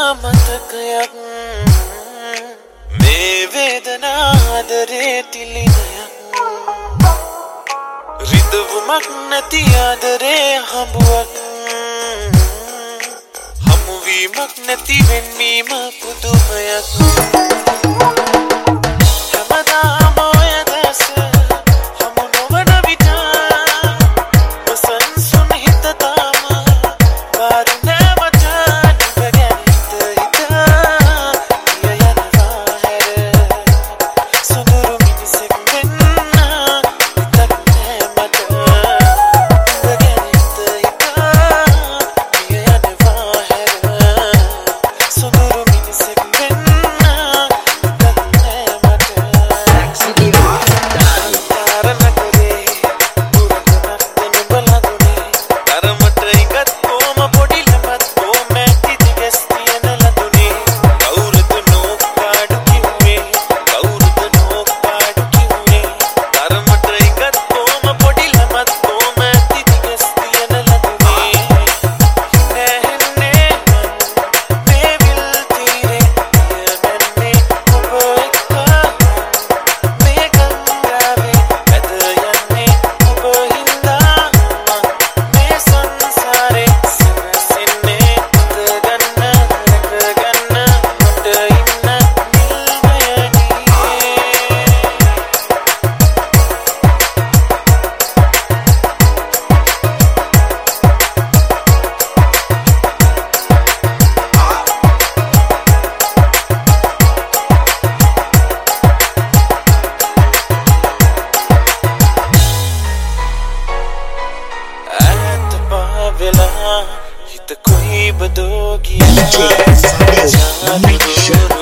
මතකයක් මේ වේදනාදරේ තිලිනයක් රිදවුමක් නැති ආදරේ හඹුවක් හමුවීමක් නැති වෙන්වීම පුදුමයක් හැමදාම ඔය දැස හමු නොවන විට වසන්සුන් හිත තාම බාරු නැවට නිවගෙන හිත ගිය යනවා හැර සොඳුරු මිනිසෙක් වෙන්න හිතක් නෑ මට නිවගෙන හිත ගිය යනවා හැර සොඳුරු මිනිසෙක් වෙන්න හිතක් නෑ මට हित कोई बदोगी